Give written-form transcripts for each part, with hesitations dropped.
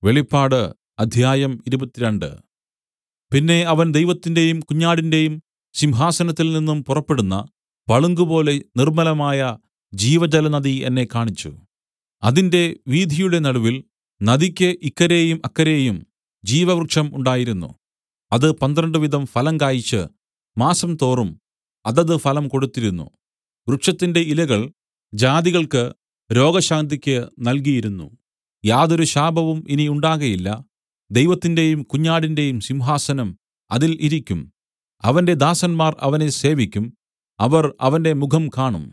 വെളിപ്പാട് അധ്യായം 22. പിന്നെ അവൻ ദൈവത്തിന്റെയും കുഞ്ഞാടിന്റെയും സിംഹാസനത്തിൽ നിന്നും പുറപ്പെടുന്ന പളുങ്കുപോലെ നിർമ്മലമായ ജീവജലനദി എന്നെ കാണിച്ചു. അതിന്റെ വീഥിയുടെ നടുവിൽ നദിക്ക് ഇക്കരെയും അക്കരെയും ജീവവൃക്ഷം ഉണ്ടായിരുന്നു. അത് 12 വിധം ഫലം കായിച്ച് മാസം തോറും അതത് ഫലം കൊടുത്തിരുന്നു. വൃക്ഷത്തിന്റെ ഇലകൾ ജാതികൾക്ക് രോഗശാന്തിക്ക് നൽകിയിരുന്നു. യാതൊരു ശാപവും ഇനി ഉണ്ടാകയില്ല. ദൈവത്തിന്റെയും കുഞ്ഞാടിന്റെയും സിംഹാസനം അതിൽ ഇരിക്കും. അവന്റെ ദാസന്മാർ അവനെ സേവിക്കും. അവർ അവന്റെ മുഖം കാണും.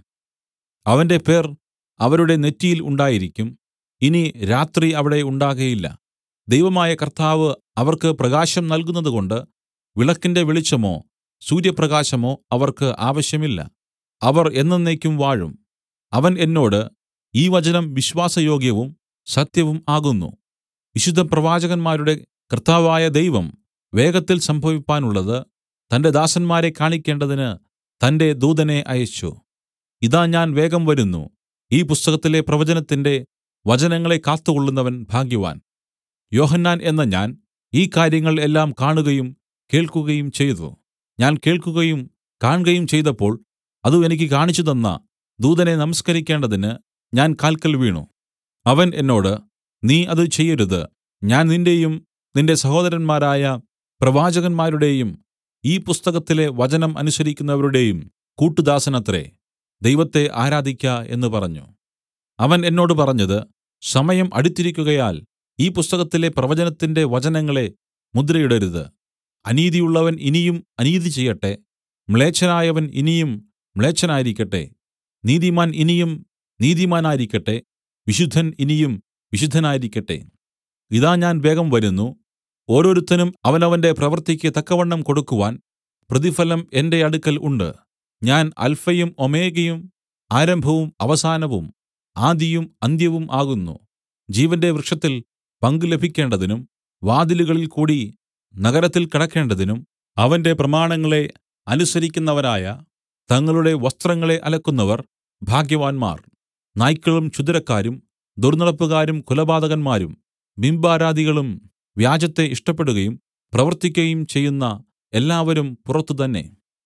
അവന്റെ പേർ അവരുടെ നെറ്റിയിൽ ഉണ്ടായിരിക്കും. ഇനി രാത്രി അവിടെ ഉണ്ടാകയില്ല. ദൈവമായ കർത്താവ് അവർക്ക് പ്രകാശം നൽകുന്നതുകൊണ്ട് വിളക്കിന്റെ വെളിച്ചമോ സൂര്യപ്രകാശമോ അവർക്ക് ആവശ്യമില്ല. അവർ എന്നെന്നേക്കും വാഴും. അവൻ എന്നോട്, ഈ വചനം വിശ്വാസയോഗ്യവും സത്യവും ആകുന്നു. വിശുദ്ധ പ്രവാചകന്മാരുടെ കർത്താവായ ദൈവം വേഗത്തിൽ സംഭവിപ്പാനുള്ളത് തന്റെ ദാസന്മാരെ കാണിക്കേണ്ടതിന് തന്റെ ദൂതനെ അയച്ചു. ഇതാ ഞാൻ വേഗം വരുന്നു. ഈ പുസ്തകത്തിലെ പ്രവചനത്തിന്റെ വചനങ്ങളെ കാത്തുകൊള്ളുന്നവൻ ഭാഗ്യവാൻ. യോഹന്നാൻ എന്ന ഞാൻ ഈ കാര്യങ്ങൾ എല്ലാം കാണുകയും കേൾക്കുകയും ചെയ്തു. ഞാൻ കേൾക്കുകയും കാൺകയും ചെയ്തപ്പോൾ അത് എനിക്ക് കാണിച്ചുതന്ന ദൂതനെ നമസ്കരിക്കേണ്ടതിന് ഞാൻ കാൽക്കൽ വീണു. അവൻ എന്നോട്, നീ അത് ചെയ്യരുത്. ഞാൻ നിന്റെയും നിന്റെ സഹോദരന്മാരായ പ്രവാചകന്മാരുടെയും ഈ പുസ്തകത്തിലെ വചനം അനുസരിക്കുന്നവരുടെയും കൂട്ടുദാസനത്രേ. ദൈവത്തെ ആരാധിക്ക എന്ന് പറഞ്ഞു. അവൻ എന്നോട് പറഞ്ഞത്, സമയം അടുത്തിരിക്കുകയാൽ ഈ പുസ്തകത്തിലെ പ്രവചനത്തിന്റെ വചനങ്ങളെ മുദ്രയിടരുത്. അനീതിയുള്ളവൻ ഇനിയും അനീതി ചെയ്യട്ടെ. മ്ലേച്ഛനായവൻ ഇനിയും മ്ലേച്ഛനായിരിക്കട്ടെ. നീതിമാൻ ഇനിയും നീതിമാനായിരിക്കട്ടെ. വിശുദ്ധൻ ഇനിയും വിശുദ്ധനായിരിക്കട്ടെ. ഇതാ ഞാൻ വേഗം വരുന്നു. ഓരോരുത്തനും അവനവന്റെ പ്രവൃത്തിക്ക് തക്കവണ്ണം കൊടുക്കുവാൻ പ്രതിഫലം എന്റെ അടുക്കൽ ഉണ്ട്. ഞാൻ അല്ഫയും ഓമേഗയും ആരംഭവും അവസാനവും ആദിയും അന്ത്യവും ആകുന്നു. ജീവന്റെ വൃക്ഷത്തിൽ പങ്കു ലഭിക്കേണ്ടതിനും വാതിലുകളിൽ കൂടി നഗരത്തിൽ കടക്കേണ്ടതിനും അവന്റെ പ്രമാണങ്ങളെ അനുസരിക്കുന്നവരായ തങ്ങളുടെ വസ്ത്രങ്ങളെ അലക്കുന്നവർ ഭാഗ്യവാന്മാർ. നായ്ക്കളും ക്ഷുദ്രക്കാരും ദുർന്നടപ്പുകാരും കൊലപാതകന്മാരും ബിംബാരാധികളും വ്യാജത്തെ ഇഷ്ടപ്പെടുകയും പ്രവർത്തിക്കയും ചെയ്യുന്ന എല്ലാവരും പുറത്തു തന്നെ.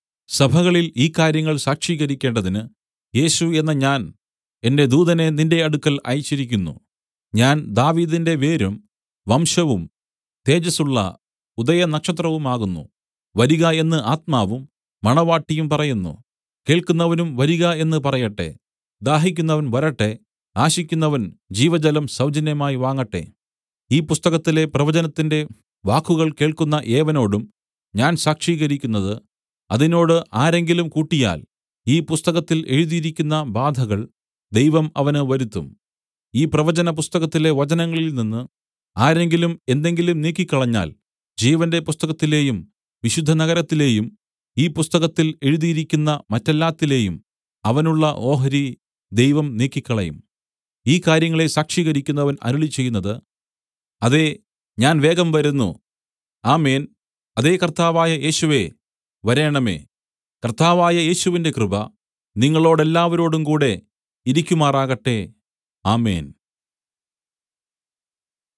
സഭകളിൽ ഈ കാര്യങ്ങൾ സാക്ഷീകരിക്കേണ്ടതിന് യേശു എന്ന ഞാൻ എന്റെ ദൂതനെ നിന്റെ അടുക്കൽ അയച്ചിരിക്കുന്നു. ഞാൻ ദാവീദിന്റെ വേരും വംശവും തേജസ്സുള്ള ഉദയനക്ഷത്രവുമാകുന്നു. വരിക എന്ന് ആത്മാവും മണവാട്ടിയും പറയുന്നു. കേൾക്കുന്നവനും വരിക എന്ന് പറയട്ടെ. ദാഹിക്കുന്നവൻ വരട്ടെ. ആശിക്കുന്നവൻ ജീവജലം സൗജന്യമായി വാങ്ങട്ടെ. ഈ പുസ്തകത്തിലെ പ്രവചനത്തിന്റെ വാക്കുകൾ കേൾക്കുന്ന ഏവനോടും ഞാൻ സാക്ഷീകരിക്കുന്നത്, അതിനോട് ആരെങ്കിലും കൂട്ടിയാൽ ഈ പുസ്തകത്തിൽ എഴുതിയിരിക്കുന്ന ബാധകൾ ദൈവം അവന് വരുത്തും. ഈ പ്രവചന പുസ്തകത്തിലെ വചനങ്ങളിൽ നിന്ന് ആരെങ്കിലും എന്തെങ്കിലും നീക്കിക്കളഞ്ഞാൽ ജീവന്റെ പുസ്തകത്തിലെയും വിശുദ്ധ നഗരത്തിലെയും ഈ പുസ്തകത്തിൽ എഴുതിയിരിക്കുന്ന മറ്റെല്ലാത്തിലെയും അവനുള്ള ഓഹരി ദൈവം നീക്കിക്കളയും. ഈ കാര്യങ്ങളെ സാക്ഷീകരിക്കുന്നവൻ അരുളിച്ചെയ്യുന്നത്, അതേ, ഞാൻ വേഗം വരുന്നു. ആമേൻ. അതേ കർത്താവായ യേശുവേ, വരേണമേ. കർത്താവായ യേശുവിന്റെ കൃപ നിങ്ങളോടെല്ലാവരോടും കൂടെ ഇരിക്കുമാറാകട്ടെ. ആമേൻ.